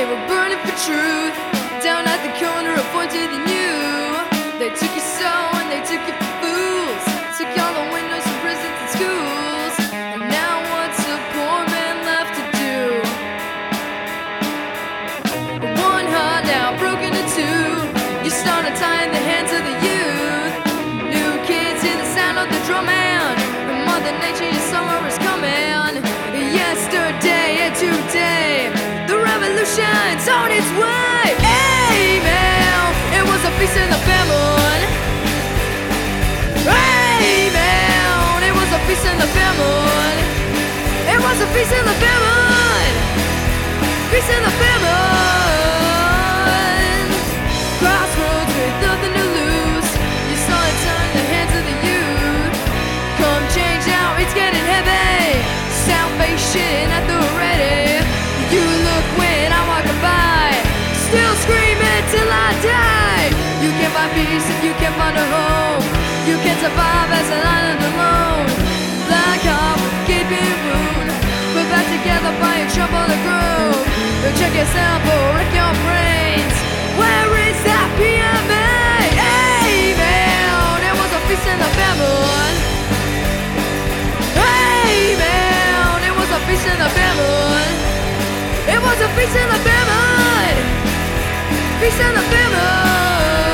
They were burning for truth down at the corner of Point to the New. They took your soul and they took you for fools. Took all the windows from prisons and schools. And now what's a poor man left to do? One heart now broken in two. You start untying the hands of the youth. New kids hear the sound of the drum and from Mother Nature your summer is coming. Yesterday and today, the revolution's on its way. Amen. It was a feast in the famine. Amen. It was a feast in the famine. It was a feast in the famine. Feast in the famine. Crossroads with nothing to lose. You saw it turn in the hands of the youth. Come change now, it's getting heavy. Salvation at the ready. You look when I'm walking by, still screaming till I die. You can't find peace if you can't find a home. You can't survive as an island alone. Black heart with gaping wound, put back together by a trouble to grow. Check yourself or wreck your brains. Where is that PMA? Amen. It was a feast in the famine. Amen. It was a feast in the famine. It was a feast in the famine. Feast in the famine.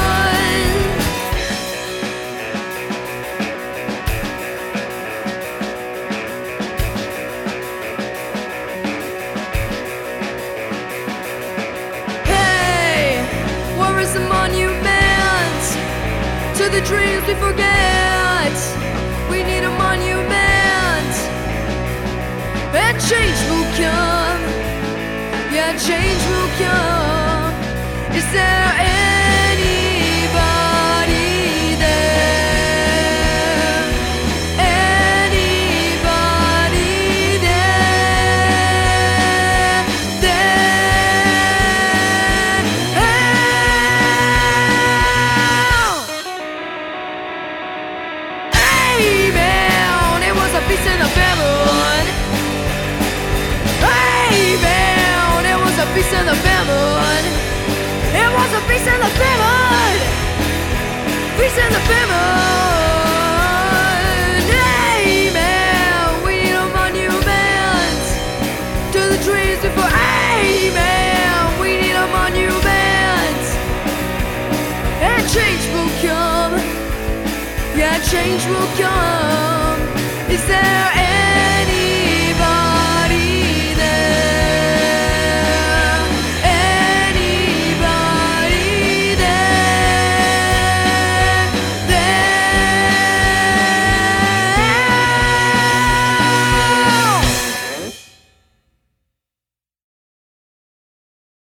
Hey, where is the monument to the dreams we forget? We need a monument. And change will come. Yeah, change will come. Is there anybody there? Anybody there? Amen. It was a feast in the famine. Amen. It was a feast in the famine. It was a feast in the famine. Feast in the famine. Amen. We need a monument to the dreams before. Amen. We need a monument. And change will come. Yeah, change will come.